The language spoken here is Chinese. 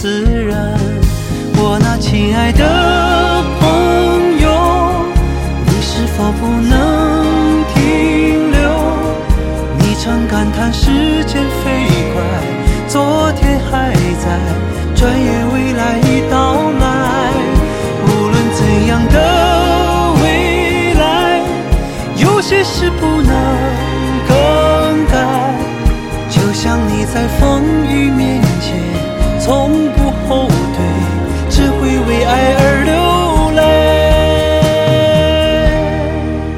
自然。我那亲爱的朋友，你是否不能停留？你常感叹时间飞快，昨天还在，转眼未来已到来。无论怎样的未来，有些事不能